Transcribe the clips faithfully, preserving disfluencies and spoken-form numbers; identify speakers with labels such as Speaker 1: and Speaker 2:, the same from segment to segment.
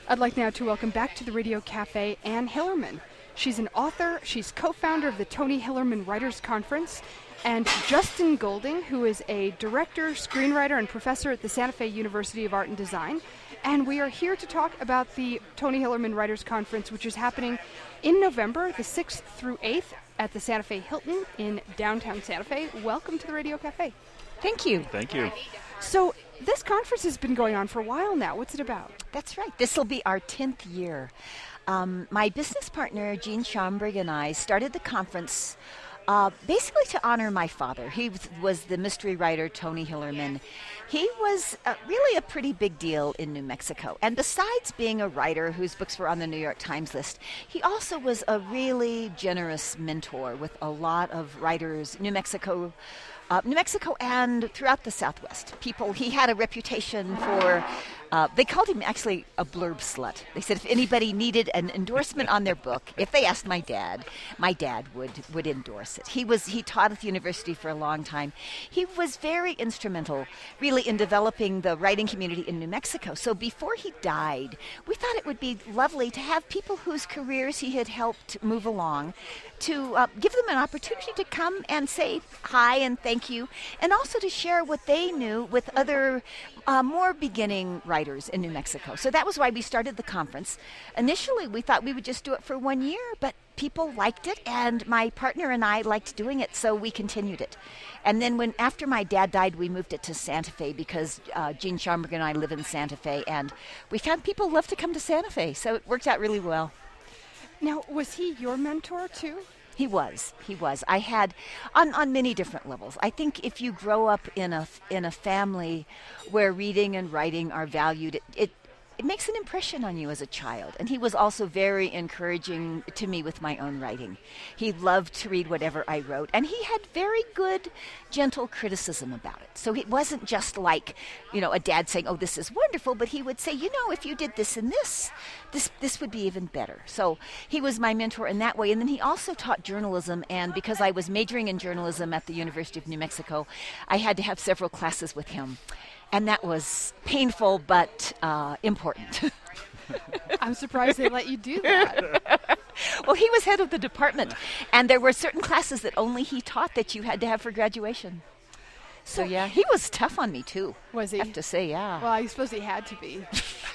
Speaker 1: I'd like now to welcome back to the Radio Cafe Anne Hillerman. She's an author, she's co-founder of the Tony Hillerman Writers Conference, and Justin Golding, who is a director, screenwriter, and professor at the Santa Fe University of Art and Design. And we are here to talk about the Tony Hillerman Writers Conference, which is happening in November, the sixth through eighth, at the Santa Fe Hilton in downtown Santa Fe. Welcome to the Radio Cafe.
Speaker 2: Thank you.
Speaker 3: Thank you.
Speaker 1: So this conference has been going on for a while now. What's it about?
Speaker 2: That's right. This will be our tenth year. Um, my business partner, Jean Schomburg, and I started the conference uh, basically to honor my father. He was, was the mystery writer, Tony Hillerman. He was uh, really a pretty big deal in New Mexico. And besides being a writer whose books were on the New York Times list, he also was a really generous mentor with a lot of writers, New Mexico Uh, New Mexico and throughout the Southwest. People, he had a reputation for, uh, they called him actually a blurb slut. They said if anybody needed an endorsement on their book, if they asked my dad, my dad would, would endorse it. He was, he taught at the university for a long time. He was very instrumental, really, in developing the writing community in New Mexico. So before he died, we thought it would be lovely to have people whose careers he had helped move along, to uh, give them an opportunity to come and say hi and thank you, and also to share what they knew with other uh, more beginning writers in New Mexico. So that was why we started the conference. Initially, we thought we would just do it for one year, but people liked it, and my partner and I liked doing it, so we continued it. And then when after my dad died, we moved it to Santa Fe because uh, Jean Schomburg and I live in Santa Fe, and we found people love to come to Santa Fe, so it worked out really well.
Speaker 1: Now, was he your mentor, too?
Speaker 2: He was. He was. I had, on, on many different levels. I think if you grow up in a, in a family where reading and writing are valued, it, it it makes an impression on you as a child. And he was also very encouraging to me with my own writing. He loved to read whatever I wrote, and he had very good, gentle criticism about it. So it wasn't just like, you know, a dad saying, oh, this is wonderful, but he would say, you know, if you did this and this, this this would be even better. So he was my mentor in that way. And then he also taught journalism, and because I was majoring in journalism at the University of New Mexico, I had to have several classes with him. And that was painful, but uh, important.
Speaker 1: I'm surprised they let you do that.
Speaker 2: Well, he was head of the department, and there were certain classes that only he taught that you had to have for graduation. So, so yeah, he was tough on me, too.
Speaker 1: Was he?
Speaker 2: I have to say, yeah.
Speaker 1: Well, I suppose he had to be.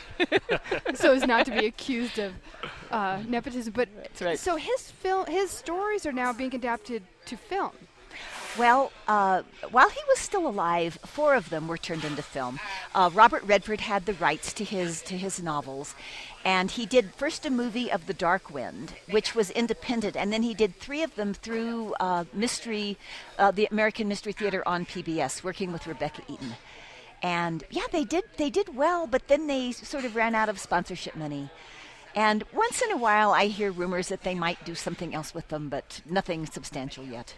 Speaker 1: So as not to be accused of uh, nepotism. But
Speaker 2: That's right.
Speaker 1: So his film, his stories are now being adapted to film.
Speaker 2: Well, uh, while he was still alive, four of them were turned into film. Uh, Robert Redford had the rights to his to his novels, and he did first a movie of The Dark Wind, which was independent, and then he did three of them through uh, Mystery, uh, the American Mystery Theater on P B S, working with Rebecca Eaton. And yeah, they did they did well, but then they sort of ran out of sponsorship money. And once in a while, I hear rumors that they might do something else with them, but nothing substantial yet.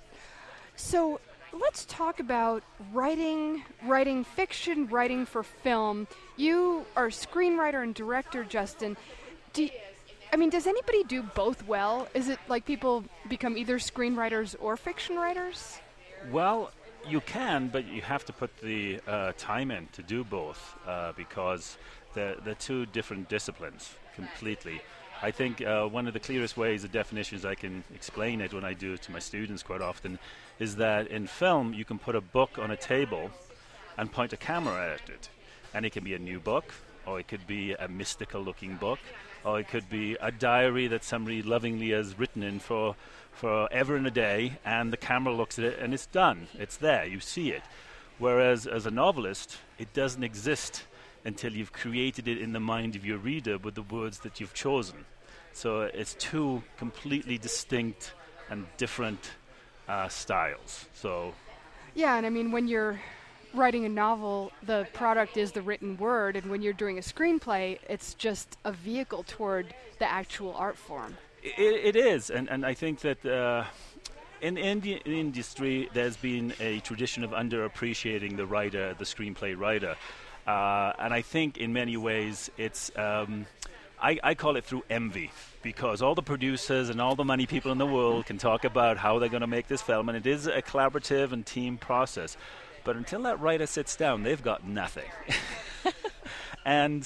Speaker 1: So let's talk about writing, writing fiction, writing for film. You are a screenwriter and director, Justin. Do you, I mean, does anybody do both well? Is it like people become either screenwriters or fiction writers?
Speaker 3: Well, you can, but you have to put the uh, time in to do both uh, because they're, they're two different disciplines completely. I think uh, one of the clearest ways, the definitions I can explain it when I do it to my students quite often, is that in film you can put a book on a table and point a camera at it. And it can be a new book, or it could be a mystical looking book, or it could be a diary that somebody lovingly has written in for forever and a day, and the camera looks at it and it's done. It's there, you see it. Whereas as a novelist, it doesn't exist until you've created it in the mind of your reader with the words that you've chosen. So it's two completely distinct and different uh, styles. So,
Speaker 1: yeah, and I mean, when you're writing a novel, the product is the written word, and when you're doing a screenplay, it's just a vehicle toward the actual art form.
Speaker 3: It, it is, and, and I think that uh, in, in the industry, there's been a tradition of underappreciating the writer, the screenplay writer. Uh, and I think in many ways it's, um, I, I call it through envy, because all the producers and all the money people in the world can talk about how they're going to make this film, and it is a collaborative and team process. But until that writer sits down, they've got nothing. And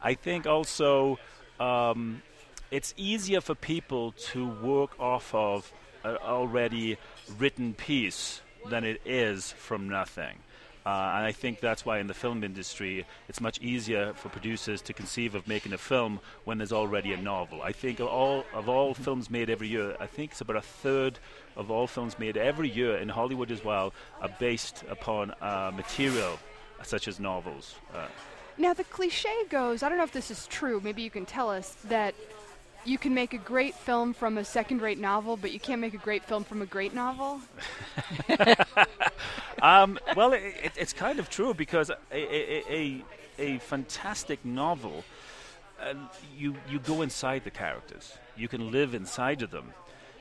Speaker 3: I think also um, it's easier for people to work off of an already written piece than it is from nothing. Uh, and I think that's why in the film industry it's much easier for producers to conceive of making a film when there's already a novel. I think of all, of all films made every year, I think it's about a third of all films made every year in Hollywood as well are based upon uh, material such as novels. Uh,
Speaker 1: now the cliche goes, I don't know if this is true, maybe you can tell us, that you can make a great film from a second-rate novel, but you can't make a great film from a great novel?
Speaker 3: um, well, it, it, it's kind of true, because a, a, a, a fantastic novel, uh, you, you go inside the characters. You can live inside of them.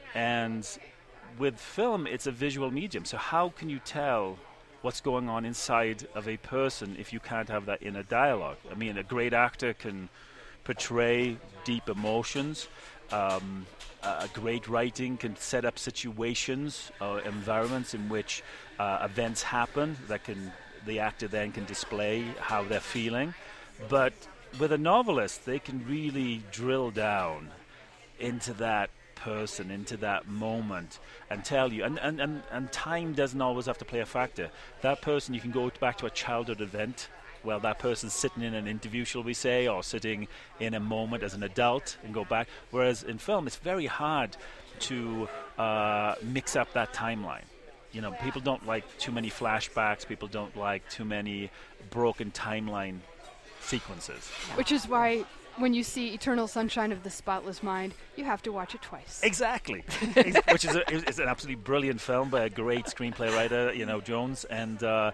Speaker 3: And with film, it's a visual medium. So how can you tell what's going on inside of a person if you can't have that inner dialogue? I mean, a great actor can portray deep emotions. Um, uh, great writing can set up situations or environments in which uh, events happen that can the actor then can display how they're feeling. But with a novelist, they can really drill down into that person, into that moment, and tell you. And, and, and, and time doesn't always have to play a factor. That person, you can go back to a childhood event. Well, that person's sitting in an interview, shall we say, or sitting in a moment as an adult and go back. Whereas in film, it's very hard to uh, mix up that timeline. You know, people don't like too many flashbacks. People don't like too many broken timeline sequences.
Speaker 1: Which is why when you see Eternal Sunshine of the Spotless Mind, you have to watch it twice.
Speaker 3: Exactly. Which is, a, is an absolutely brilliant film by a great screenplay writer, you know, Jones. And uh,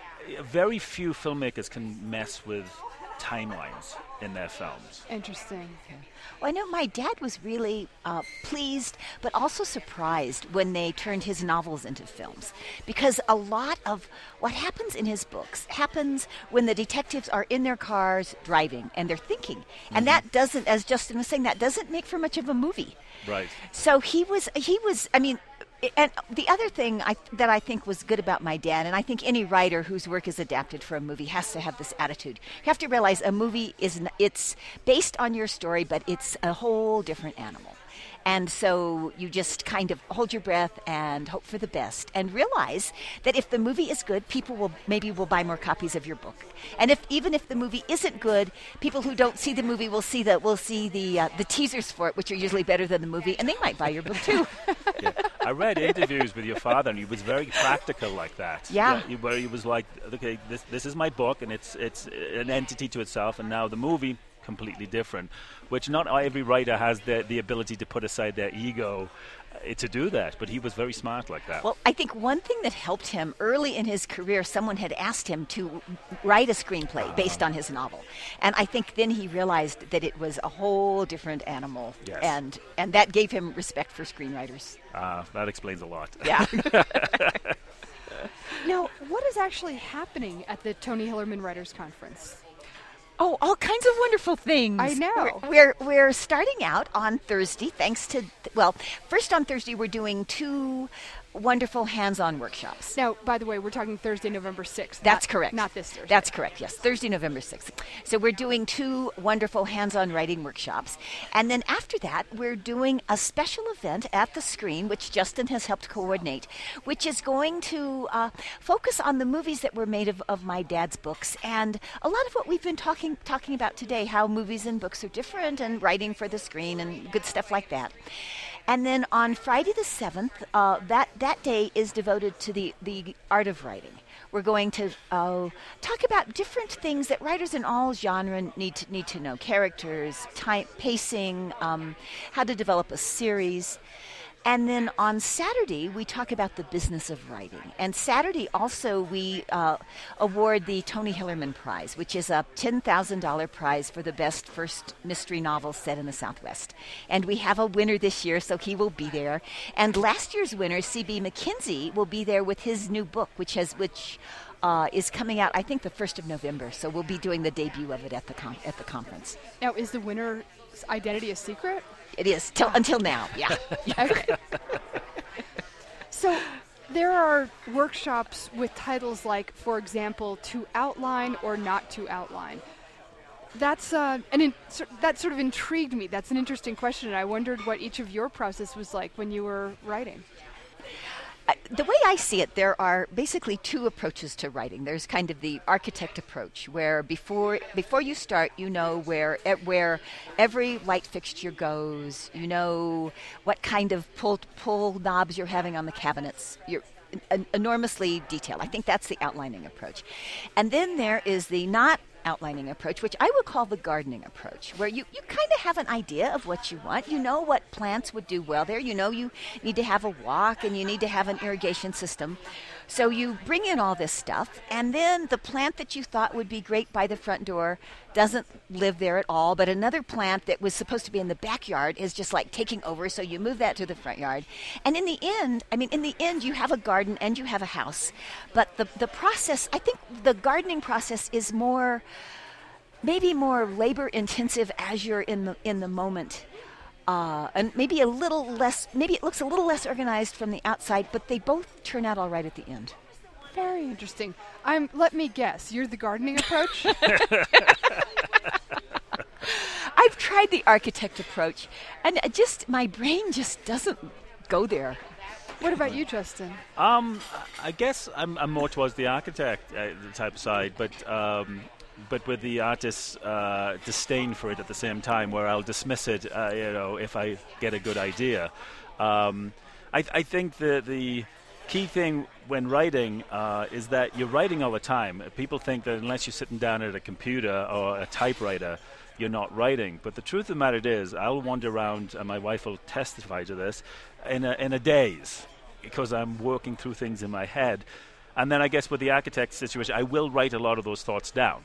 Speaker 3: very few filmmakers can mess with timelines in their films.
Speaker 1: Interesting.
Speaker 2: Well, I know my dad was really uh, pleased, but also surprised when they turned his novels into films. Because a lot of what happens in his books happens when the detectives are in their cars driving and they're thinking. Mm-hmm. And that doesn't, as Justin was saying, that doesn't make for much of a movie.
Speaker 3: Right.
Speaker 2: So he was, he was, I mean, and the other thing I, that I think was good about my dad, and I think any writer whose work is adapted for a movie has to have this attitude. You have to realize a movie is n- it's based on your story, but it's a whole different animal. And so you just kind of hold your breath and hope for the best and realize that if the movie is good, people will maybe will buy more copies of your book. And if even if the movie isn't good, people who don't see the movie will see the will see the uh, the teasers for it, which are usually better than the movie, and they might buy your book too.
Speaker 3: Yeah. I read interviews with your father, and he was very practical like that.
Speaker 2: Yeah.
Speaker 3: yeah he, where he was like, okay, this this is my book, and it's it's an entity to itself, and now the movie, completely different, which not every writer has the, the ability to put aside their ego uh, to do that, but he was very smart like that.
Speaker 2: Well, I think one thing that helped him early in his career, someone had asked him to write a screenplay uh, based on his novel. And I think then he realized that it was a whole different animal.
Speaker 3: Yes.
Speaker 2: And, and that gave him respect for screenwriters.
Speaker 3: Uh, that explains a lot.
Speaker 2: Yeah.
Speaker 1: Now, what is actually happening at the Tony Hillerman Writers Conference?
Speaker 2: Oh, all kinds of wonderful things.
Speaker 1: I know.
Speaker 2: We're, we're we're starting out on Thursday, thanks to, well, first on Thursday we're doing two wonderful hands-on workshops.
Speaker 1: Now, by the way, we're talking Thursday, November sixth.
Speaker 2: That's
Speaker 1: not,
Speaker 2: correct.
Speaker 1: Not this Thursday.
Speaker 2: That's correct, yes. Thursday, November sixth. So we're doing two wonderful hands-on writing workshops. And then after that, we're doing a special event at the Screen, which Justin has helped coordinate, which is going to uh, focus on the movies that were made of, of my dad's books. And a lot of what we've been talking talking about today, how movies and books are different and writing for the screen and good stuff like that. And then on Friday the seventh, uh, that, that day is devoted to the, the art of writing. We're going to uh, talk about different things that writers in all genre need to, need to know. Characters, time, pacing, um, how to develop a series. And then on Saturday, we talk about the business of writing. And Saturday also we uh, award the Tony Hillerman Prize, which is a ten thousand dollars prize for the best first mystery novel set in the Southwest. And we have a winner this year, so he will be there. And last year's winner, C B McKenzie, will be there with his new book, which has which uh, is coming out, I think, the first of November. So we'll be doing the debut of it at the con- at the conference.
Speaker 1: Now, is the winner's identity a secret?
Speaker 2: It is, till, until now, yeah.
Speaker 1: Okay. So there are workshops with titles like, for example, To Outline or Not to Outline. That's uh, an in, so that sort of intrigued me. That's an interesting question, and I wondered what each of your process was like when you were writing.
Speaker 2: Uh, the way I see it, there are basically two approaches to writing. There's kind of the architect approach, where before before you start, you know where e- where every light fixture goes. You know what kind of pull pull knobs you're having on the cabinets. You're en- enormously detailed. I think that's the outlining approach. And then there is the not outlining approach, which I would call the gardening approach, where you, you kind of have an idea of what you want. You know what plants would do well there. You know you need to have a walk and you need to have an irrigation system. So you bring in all this stuff, and then the plant that you thought would be great by the front door doesn't live there at all, but another plant that was supposed to be in the backyard is just like taking over, so you move that to the front yard. And in the end, I mean, in the end, you have a garden and you have a house. But the, the process, I think the gardening process is more, maybe more labor intensive as you're in the in the moment. Uh, and maybe a little less, maybe it looks a little less organized from the outside, but they both turn out all right at the end.
Speaker 1: Very interesting. I'm. Let me guess. You're the gardening approach?
Speaker 2: I've tried the architect approach, and it just my brain just doesn't go there.
Speaker 1: What about you, Justin?
Speaker 3: Um, I guess I'm, I'm more towards the architect uh, type side, but um, but with the artist's uh, disdain for it at the same time, where I'll dismiss it, uh, you know, if I get a good idea. Um, I, I think the the key thing when writing uh, is that you're writing all the time. People think that unless you're sitting down at a computer or a typewriter, you're not writing. But the truth of the matter is, I'll wander around, and my wife will testify to this, in a, in a daze, because I'm working through things in my head. And then I guess with the architect situation, I will write a lot of those thoughts down.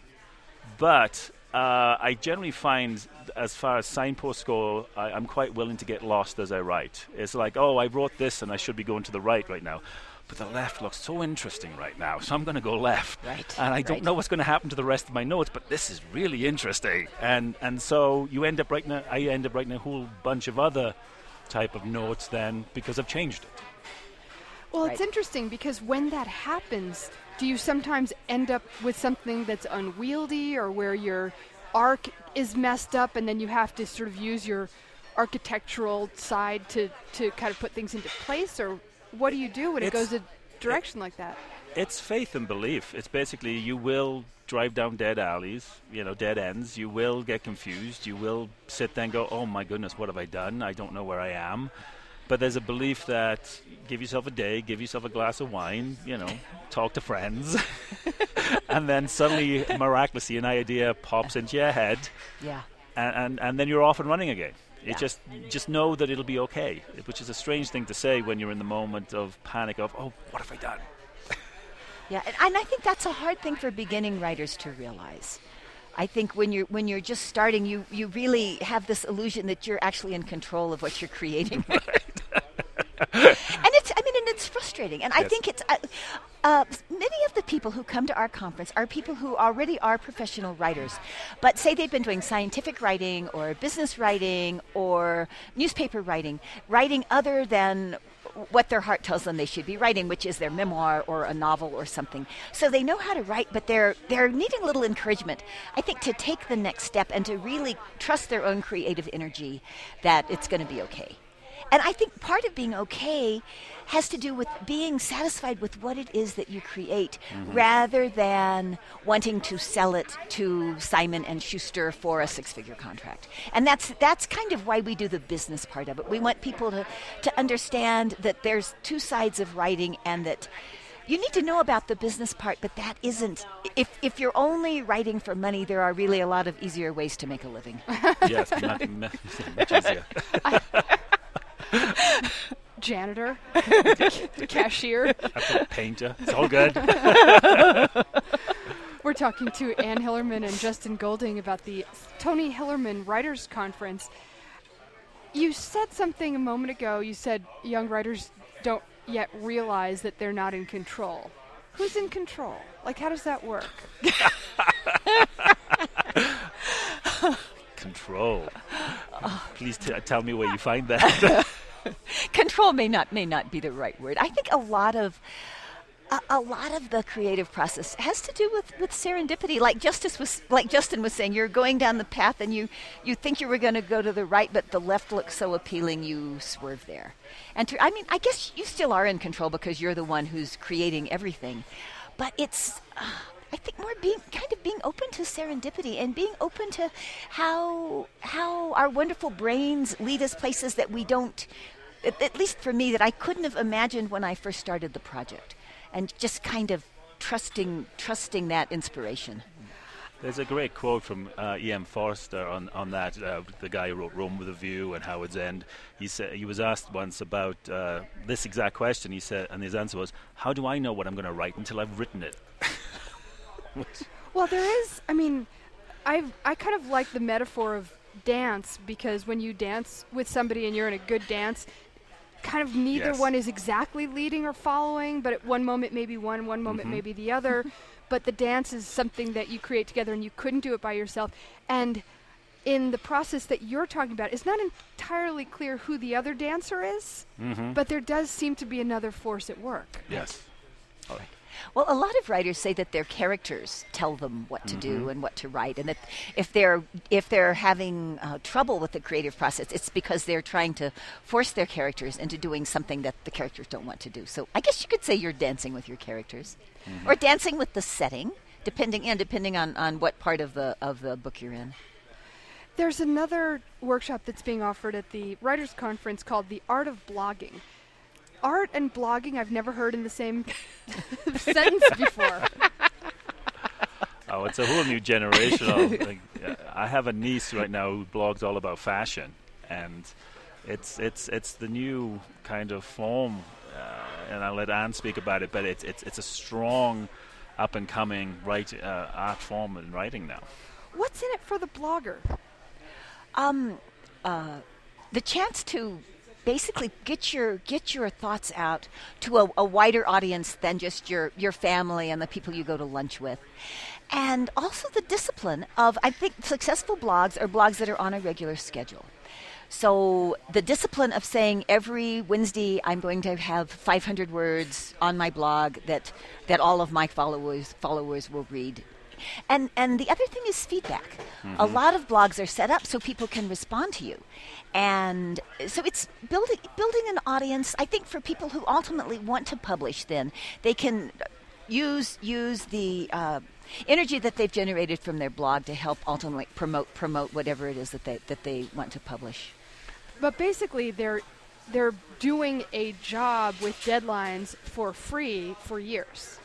Speaker 3: But uh, I generally find, as far as signposts go, I, I'm quite willing to get lost as I write. It's like, oh, I wrote this and I should be going to the right right now. But the left looks so interesting right now, so I'm going to go left.
Speaker 2: Right.
Speaker 3: And I don't
Speaker 2: right.
Speaker 3: know what's going to happen to the rest of my notes, but this is really interesting. And and so you end up writing, a, I end up writing a whole bunch of other type of notes then because I've changed it.
Speaker 1: Well,
Speaker 2: Right.
Speaker 1: it's interesting because when that happens, do you sometimes end up with something that's unwieldy, or where your arc is messed up and then you have to sort of use your architectural side to, to kind of put things into place? Or what do you do when it
Speaker 3: It's-
Speaker 1: goes a direction like that?
Speaker 3: It's faith and belief. It's basically you will drive down dead alleys, you know, dead ends. You will get confused. You will sit there and go, oh my goodness, what have I done? I don't know where I am. But there's a belief that give yourself a day, give yourself a glass of wine, you know, talk to friends. And then suddenly, miraculously, an idea pops into your head.
Speaker 2: Yeah.
Speaker 3: And, and, and then you're off and running again. It
Speaker 2: Yeah.
Speaker 3: just just know that it'll be okay, which is a strange thing to say when you're in the moment of panic of, oh, what have I done?
Speaker 2: Yeah, and, and I think that's a hard thing for beginning writers to realize. I think when you're when you're just starting, you, you really have this illusion that you're actually in control of what you're creating. And it's, I mean, and it's frustrating. And I
Speaker 3: Yes.
Speaker 2: think it's, uh, uh, many of the people who come to our conference are people who already are professional writers, but say they've been doing scientific writing or business writing or newspaper writing, writing other than what their heart tells them they should be writing, which is their memoir or a novel or something. So they know how to write, but they're they're needing a little encouragement, I think, to take the next step and to really trust their own creative energy that it's going to be okay. And I think part of being okay has to do with being satisfied with what it is that you create,
Speaker 3: Mm-hmm.
Speaker 2: rather than wanting to sell it to Simon and Schuster for a six-figure contract. And that's that's kind of why we do the business part of it. We want people to, to understand that there's two sides of writing, and that you need to know about the business part, but that isn't, if if you're only writing for money, there are really a lot of easier ways to make a living.
Speaker 3: Yes, much, much easier.
Speaker 1: Janitor, cashier.
Speaker 3: Painter, it's all good.
Speaker 1: We're talking to Ann Hillerman and Justin Golding about the Tony Hillerman Writers Conference. You said something a moment ago. You said young writers don't yet realize that they're not in control. Who's in control? Like, how does that work?
Speaker 3: Control. Please t- tell me where you find that.
Speaker 2: Control may not may not be the right word. I think a lot of A, a lot of the creative process has to do with, with serendipity. Like Justice was, like Justin was saying, you're going down the path and you, you think you were going to go to the right, but the left looks so appealing, you swerve there. And to, I mean, I guess you still are in control because you're the one who's creating everything. But it's, uh, I think, more being kind of being open to serendipity and being open to how how our wonderful brains lead us places that we don't. At, at least for me, that I couldn't have imagined when I first started the project, and just kind of trusting trusting that inspiration.
Speaker 3: There's a great quote from uh, E M Forster on on that. Uh, the guy who wrote Rome with a View and Howard's End. He said he was asked once about uh, this exact question. He said, and his answer was, "How do I know what I'm going to write until I've written it?"
Speaker 1: Well, there is. I mean, I I kind of like the metaphor of dance, because when you dance with somebody and you're in a good dance, kind of neither
Speaker 3: Yes.
Speaker 1: one is exactly leading or following, but at one moment maybe one, one moment
Speaker 3: Mhm.
Speaker 1: maybe the other. But the dance is something that you create together, and you couldn't do it by yourself. And in the process that you're talking about, it's not entirely clear who the other dancer is,
Speaker 3: Mm-hmm.
Speaker 1: but there does seem to be another force at work.
Speaker 3: Yes. Oh,
Speaker 2: Well, a lot of writers say that their characters tell them what to do and what to write, and that if they're if they're having uh, trouble with the creative process, it's because they're trying to force their characters into doing something that the characters don't want to do. So I guess you could say you're dancing with your characters, or dancing with the setting, depending and depending on, on what part of the of the book you're in.
Speaker 1: There's another workshop that's being offered at the Writers' Conference called The Art of Blogging. Art and blogging I've never heard in the same sentence before.
Speaker 3: Oh, it's a whole new generation. Of, like, uh, I have a niece right now who blogs all about fashion, and it's it's it's the new kind of form. Uh, and I'll let Anne speak about it, but it's it's it's a strong, up and coming write uh, art form in writing now.
Speaker 1: What's in it for the blogger?
Speaker 2: Um, uh, the chance to basically get your get your thoughts out to a, a wider audience than just your your family and the people you go to lunch with, and also the discipline of, I think, successful blogs are blogs that are on a regular schedule. So the discipline of saying every Wednesday I'm going to have five hundred words on my blog that that all of my followers followers will read. And and the other thing is feedback.
Speaker 3: Mm-hmm.
Speaker 2: A lot of blogs are set up so people can respond to you. And so it's building building an audience, I think, for people who ultimately want to publish. Then they can use use the uh, energy that they've generated from their blog to help ultimately promote promote whatever it is that they that they want to publish.
Speaker 1: But basically, they're they're doing a job with deadlines for free for years.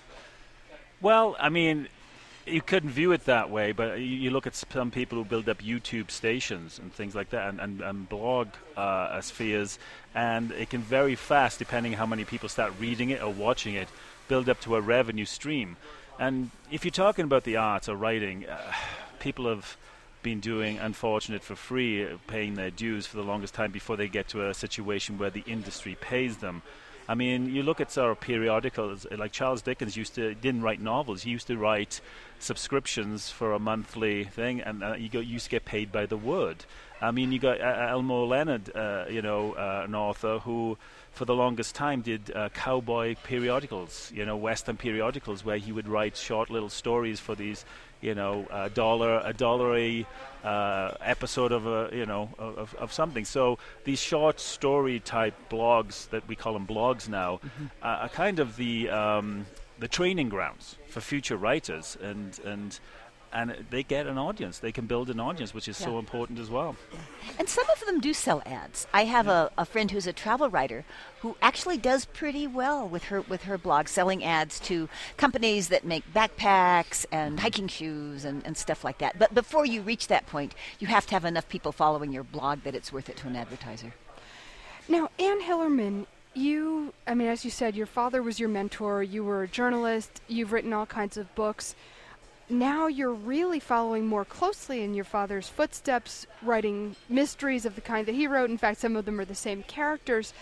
Speaker 3: Well, I mean, you couldn't view it that way, but you, you look at some people who build up YouTube stations and things like that, and, and, and blog uh, spheres, and it can very fast, depending how many people start reading it or watching it, build up to a revenue stream. And if you're talking about the arts or writing, uh, people have been doing Unfortunate for free, uh, paying their dues for the longest time before they get to a situation where the industry pays them. I mean, you look at sort of periodicals, like Charles Dickens used to, didn't write novels, he used to write subscriptions for a monthly thing, and uh, you go, used to get paid by the word. I mean, you got uh, Elmore Leonard, uh, you know, uh, an author who, for the longest time, did uh, cowboy periodicals, you know, Western periodicals, where he would write short little stories for these, you know, a dollar, a dollar a uh, episode of a, you know, of, of something. So these short story type blogs that we call them blogs now, mm-hmm. uh, are kind of the um, the training grounds for future writers, and and. And they get an audience. They can build an audience, which is yeah. so important as well.
Speaker 2: And some of them do sell ads. I have yeah. a, a friend who's a travel writer who actually does pretty well with her with her blog, selling ads to companies that make backpacks and hiking shoes and, and stuff like that. But before you reach that point, you have to have enough people following your blog that it's worth it to an advertiser.
Speaker 1: Now, Anne Hillerman, you, I mean, as you said, your father was your mentor. You were a journalist. You've written all kinds of books. Now you're really following more closely in your father's footsteps, writing mysteries of the kind that he wrote. In fact, some of them are the same characters.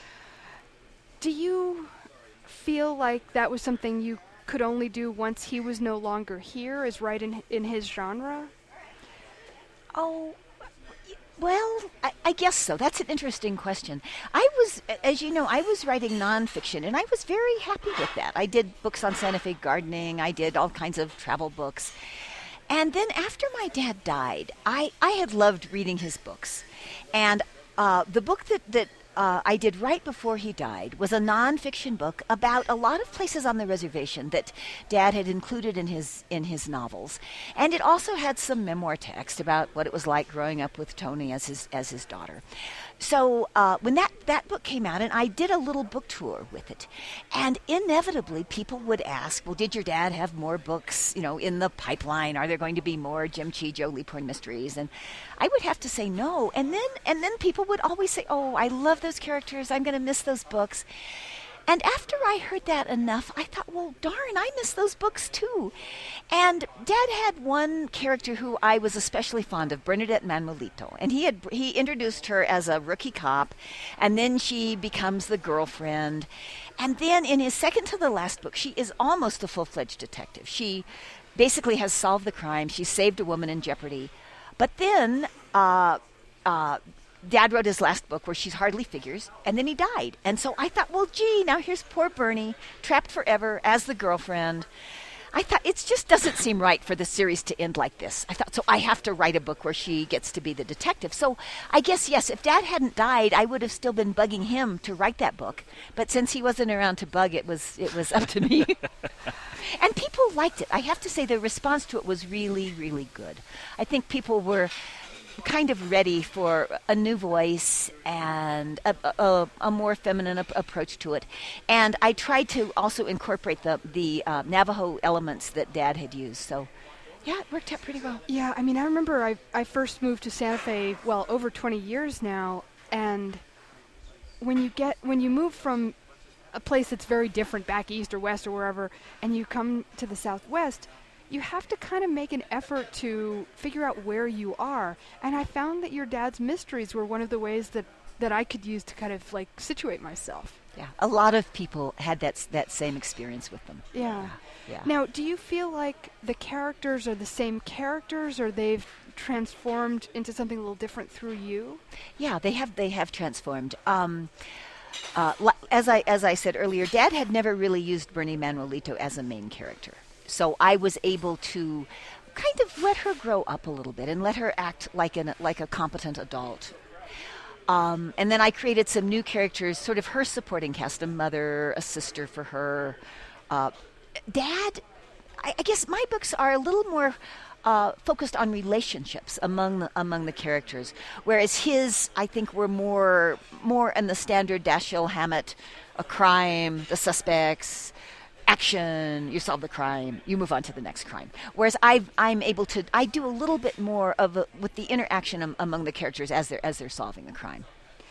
Speaker 1: Do you feel like that was something you could only do once he was no longer here, is write in, in his genre?
Speaker 2: Oh, well, I, I guess so. That's an interesting question. I was, as you know, I was writing nonfiction, and I was very happy with that. I did books on Santa Fe gardening. I did all kinds of travel books. And then after my dad died, I, I had loved reading his books. And uh, the book that, that uh, I did right before he died was a nonfiction book about a lot of places on the reservation that Dad had included in his in his novels. And it also had some memoir text about what it was like growing up with Toni as his as his daughter. So uh, when that, that book came out, and I did a little book tour with it, and inevitably people would ask, well, did your dad have more books, you know, in the pipeline? Are there going to be more Jim Chee, Joe Leaphorn mysteries? And I would have to say no. And then and then people would always say, oh, I love those characters. I'm going to miss those books. And after I heard that enough, I thought, well, darn, I miss those books too. And Dad had one character who I was especially fond of, Bernadette Manuelito. And he had he introduced her as a rookie cop, and then she becomes the girlfriend. And then in his second to the last book, she is almost a full-fledged detective. She basically has solved the crime. She saved a woman in jeopardy. But then uh, uh, Dad wrote his last book where she hardly figures, and then he died. And so I thought, well, gee, now here's poor Bernie, trapped forever as the girlfriend. I thought, it just doesn't seem right for the series to end like this. I thought, so I have to write a book where she gets to be the detective. So I guess, yes, if Dad hadn't died, I would have still been bugging him to write that book. But since he wasn't around to bug, it was, it was up to me. And people liked it. I have to say the response to it was really, really good. I think people were kind of ready for a new voice and a, a, a more feminine ap- approach to it. And I tried to also incorporate the, the uh, Navajo elements that Dad had used. So, yeah, it worked out pretty well.
Speaker 1: Yeah, I mean, I remember I, I first moved to Santa Fe, well, over twenty years now, and when you get when you move from a place that's very different back east or west or wherever, and you come to the Southwest, you have to kind of make an effort to figure out where you are. And I found that your dad's mysteries were one of the ways that, that I could use to kind of like situate myself.
Speaker 2: Yeah, a lot of people had that that same experience with them.
Speaker 1: Yeah.
Speaker 2: yeah. yeah.
Speaker 1: Now, do you feel like the characters are the same characters, or they've transformed into something a little different through you?
Speaker 2: Yeah, they have. They have transformed. Um, uh, as I as I said earlier, Dad had never really used Bernie Manuelito as a main character. So I was able to kind of let her grow up a little bit and let her act like an like a competent adult. Um, and then I created some new characters, sort of her supporting cast, a mother, a sister for her. Uh, Dad, I, I guess my books are a little more uh, focused on relationships among the, among the characters, whereas his, I think, were more more in the standard Dashiell Hammett, a crime, the suspects, action, you solve the crime, you move on to the next crime. Whereas I've, I'm able to, I do a little bit more of a, with the interaction am, among the characters as they're as they're solving the crime.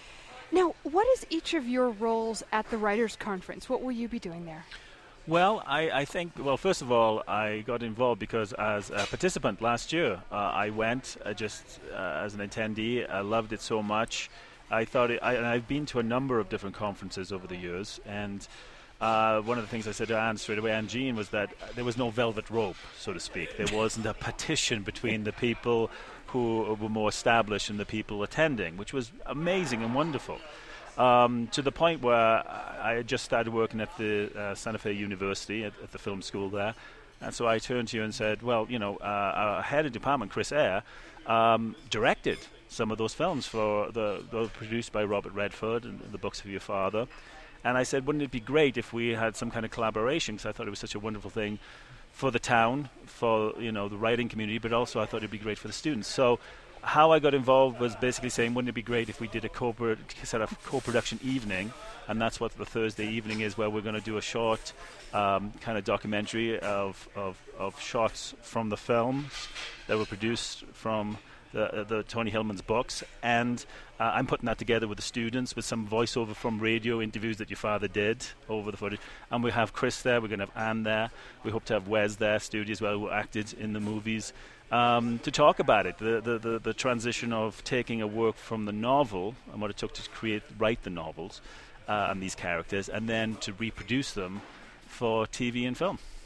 Speaker 1: Now, what is each of your roles at the Writers' Conference? What will you be doing there?
Speaker 3: Well, I, I think, well, first of all, I got involved because as a participant last year, uh, I went uh, just uh, as an attendee. I loved it so much. I thought it, I, and I've been to a number of different conferences over the years, and Uh, one of the things I said to Anne straight away, and Jean, was that there was no velvet rope, so to speak. There wasn't a partition between the people who were more established and the people attending, which was amazing and wonderful. Um, to the point where I had just started working at the uh, Santa Fe University, at, at the film school there. And so I turned to you and said, well, you know, uh, our head of department, Chris Eyre, um, directed some of those films for the, the produced by Robert Redford and the books of your father. And I said, wouldn't it be great if we had some kind of collaboration? Because I thought it was such a wonderful thing for the town, for you know the writing community, but also I thought it'd be great for the students. So how I got involved was basically saying, wouldn't it be great if we did a co-pro- set of co-production evening? And that's what the Thursday evening is, where we're going to do a short um, kind of documentary of, of, of shots from the films that were produced from the, uh, the Toni Hillman's books. And uh, I'm putting that together with the students, with some voiceover from radio interviews that your father did over the footage. And we have Chris there, we're going to have Anne there. We hope to have Wes there, studio as well, who acted in the movies, um, to talk about it, the, the, the, the transition of taking a work from the novel and what it took to create, write the novels uh, and these characters, and then to reproduce them for T V and film.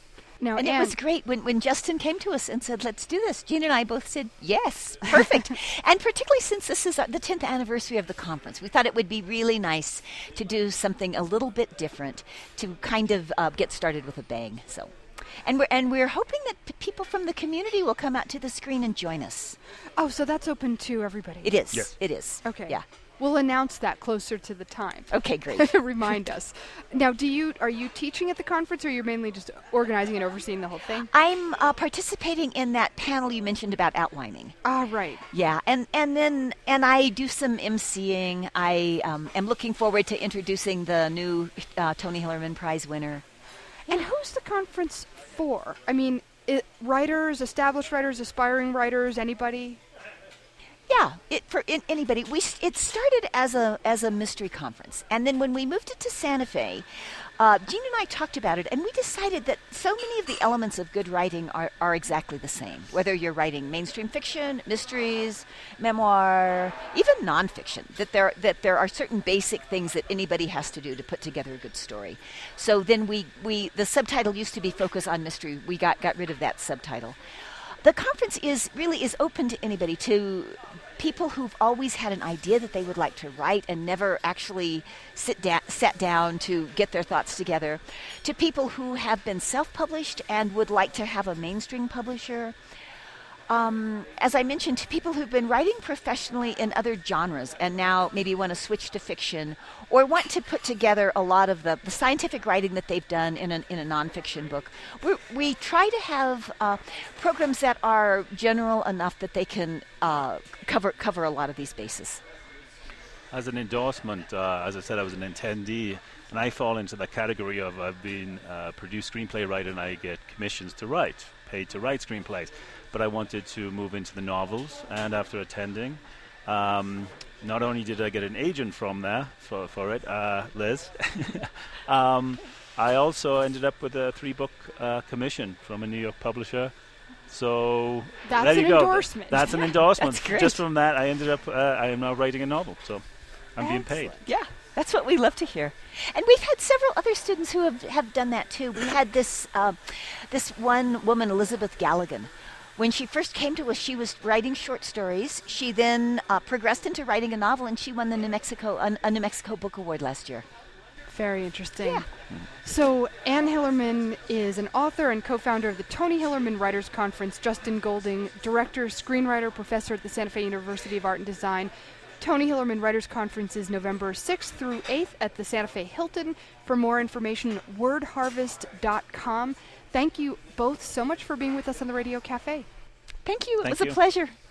Speaker 1: Now,
Speaker 2: and
Speaker 1: Anne,
Speaker 2: it was great when, when Justin came to us and said, let's do this. Jean and I both said, yes, perfect. And particularly since this is the tenth anniversary of the conference, we thought it would be really nice to do something a little bit different to kind of uh, get started with a bang. So, And we're, and we're hoping that p- people from the community will come out to the screen and join us.
Speaker 1: Oh, so that's open to everybody?
Speaker 2: It is.
Speaker 3: Yes.
Speaker 2: It is.
Speaker 1: Okay.
Speaker 2: Yeah.
Speaker 1: We'll announce that closer to the time.
Speaker 2: Okay, great.
Speaker 1: Remind us. Now, do you are you teaching at the conference, or you're mainly just organizing and overseeing the whole thing?
Speaker 2: I'm uh, participating in that panel you mentioned about outlining.
Speaker 1: Ah, right.
Speaker 2: Yeah, and, and then and I do some emceeing. I um, am looking forward to introducing the new uh, Tony Hillerman Prize winner.
Speaker 1: And who's the conference for? I mean, it, writers, established writers, aspiring writers, anybody?
Speaker 2: Yeah, it, for in, anybody. We s- it started as a as a mystery conference, and then when we moved it to Santa Fe, uh, Jean and I talked about it, and we decided that so many of the elements of good writing are, are exactly the same. Whether you're writing mainstream fiction, mysteries, memoir, even nonfiction, that there that there are certain basic things that anybody has to do to put together a good story. So then we we the subtitle used to be Focus on Mystery. We got got rid of that subtitle. The conference is really is open to anybody, to people who've always had an idea that they would like to write and never actually sit da- sat down to get their thoughts together, to people who have been self-published and would like to have a mainstream publisher. Um, as I mentioned, to people who've been writing professionally in other genres and now maybe want to switch to fiction or want to put together a lot of the, the scientific writing that they've done in, an, in a nonfiction book. We're, we try to have uh, programs that are general enough that they can uh, cover cover a lot of these bases.
Speaker 3: As an endorsement, uh, as I said, I was an attendee, and I fall into the category of I've been a produced screenplay writer and I get commissions to write, paid to write screenplays. But I wanted to move into the novels, and after attending, um, not only did I get an agent from there for, for it, uh, Liz, um, I also ended up with a three-book uh, commission from a New York publisher. So
Speaker 1: That's
Speaker 3: there you
Speaker 1: an
Speaker 3: go.
Speaker 1: endorsement.
Speaker 3: That's an endorsement.
Speaker 2: That's great.
Speaker 3: Just from that, I ended up. Uh, I am now writing a novel, so I'm being paid.
Speaker 1: Excellent.
Speaker 2: Yeah, that's what we love to hear. And we've had several other students who have, have done that too. We had this uh, this one woman, Elizabeth Galligan. When she first came to us, she was writing short stories. She then uh, progressed into writing a novel, and she won the New Mexico a, a New Mexico Book Award last year.
Speaker 1: Very interesting.
Speaker 2: Yeah.
Speaker 1: So Anne Hillerman is an author and co-founder of the Tony Hillerman Writers Conference. Justin Golding, director, screenwriter, professor at the Santa Fe University of Art and Design. Tony Hillerman Writers Conference is November sixth through eighth at the Santa Fe Hilton. For more information, word harvest dot com. Thank you both so much for being with us on the Radio Cafe.
Speaker 2: Thank you. It
Speaker 3: Thank
Speaker 2: was
Speaker 3: you.
Speaker 2: a pleasure.